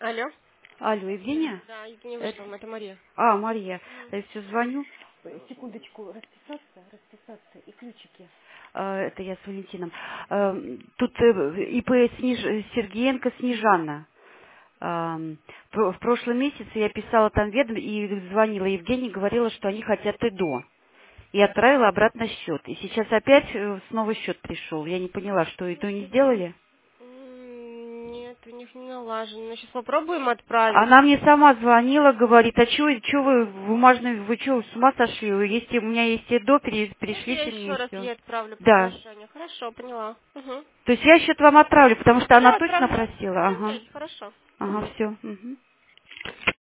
Алло. Алло, Евгения? Да, Евгения вышла, это Мария. Мария, я все звоню. Секундочку, расписаться и ключики. Это я с Валентином. Тут ИП Сергеенко Снежана. В прошлом месяце я писала там ведом и звонила Евгении, говорила, что они хотят ИДО. И отправила обратно счет. И сейчас опять снова счет пришел. Я не поняла, что ИДО не сделали. Нет, у них не налажено. Ну, сейчас попробуем отправить. Она мне сама звонила, говорит, а чё вы бумажный, вы что, с ума сошли? Если у меня есть ИДО, Давайте я пришлите мне еще и раз все. ей отправлю Да. приглашение. Хорошо, поняла. Угу. То есть я счет вам отправлю, потому что она Да, точно отправляй. просила. Ага. Отправляйте, хорошо. Ага, Угу. все.